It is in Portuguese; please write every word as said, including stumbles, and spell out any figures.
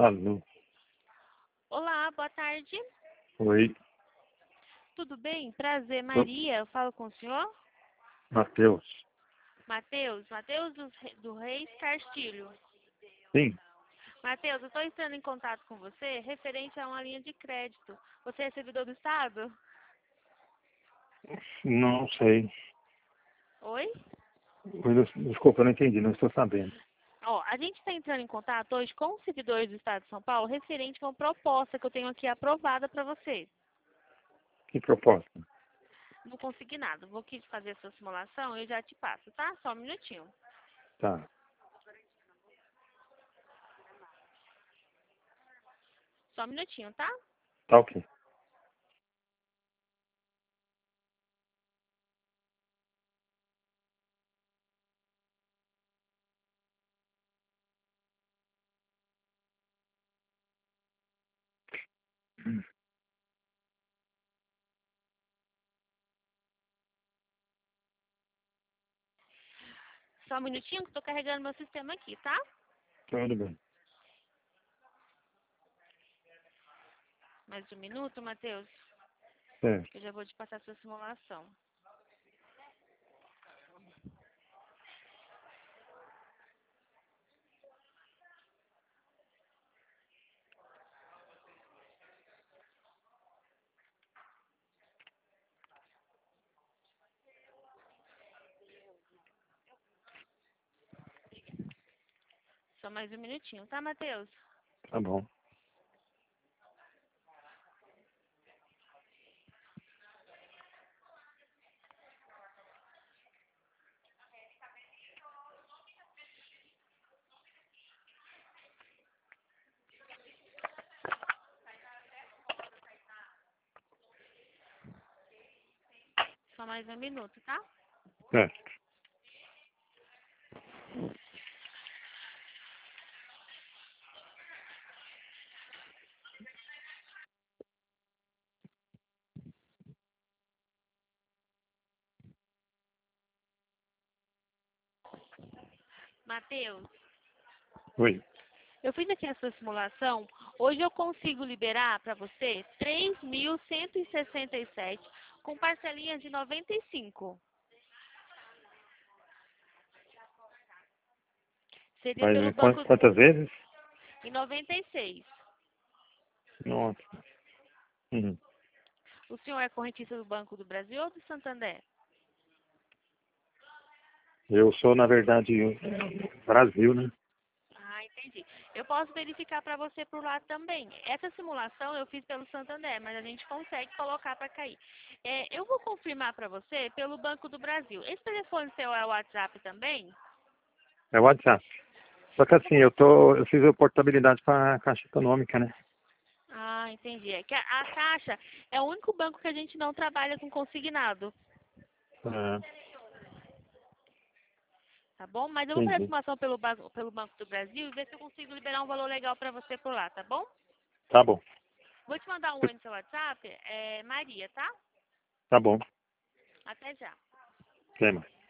Alô. Olá, boa tarde. Oi, Tudo bem? Prazer, sou Maria. Eu falo com o senhor? Matheus. Matheus, Matheus do, do Reis Castilho. Sim, Matheus, eu estou entrando em contato com você referente a uma linha de crédito. Você é servidor do Estado? não sei. Oi? Mas, Desculpa, eu não entendi, não estou sabendo. Ó, a gente está entrando em contato hoje com os servidores do Estado de São Paulo referente a uma proposta que eu tenho aqui aprovada para você. Que proposta? Não consegui nada. Vou aqui fazer a sua simulação e eu já te passo, tá? Só um minutinho. Tá, Só um minutinho, tá? tá ok. Só um minutinho que eu tô carregando meu sistema aqui, tá? Tudo bem. Mais um minuto, Matheus. Certo. Eu já vou te passar a sua simulação. Só mais um minutinho, tá, Matheus? Tá bom. Só mais um minuto, tá? Certo. Matheus, Oi. eu fiz aqui a sua simulação. Hoje eu consigo liberar para você três mil cento e sessenta e sete com parcelinhas de noventa e cinco. Seria Mas pelo eh, banco quant- quantas vezes? em noventa e seis. Nossa. Uhum. O senhor é correntista do Banco do Brasil ou do Santander? Eu sou, na verdade, Brasil, né? Ah, entendi. Eu posso verificar para você por lá também. Essa simulação eu fiz pelo Santander, mas a gente consegue colocar para cair. É, eu vou confirmar para você pelo Banco do Brasil. Esse telefone seu é o WhatsApp também? É o WhatsApp. Só que assim, eu tô, eu fiz a portabilidade para a Caixa Econômica, né? Ah, entendi. É que a, a Caixa é o único banco que a gente não trabalha com consignado, Ah, tá bom? Mas eu vou fazer a entendi. simulação pelo, ba- pelo Banco do Brasil e ver se eu consigo liberar um valor legal para você por lá, tá bom? Tá bom. Vou te mandar um oi no seu WhatsApp, é Maria, tá? Tá bom. Até já. Até mais.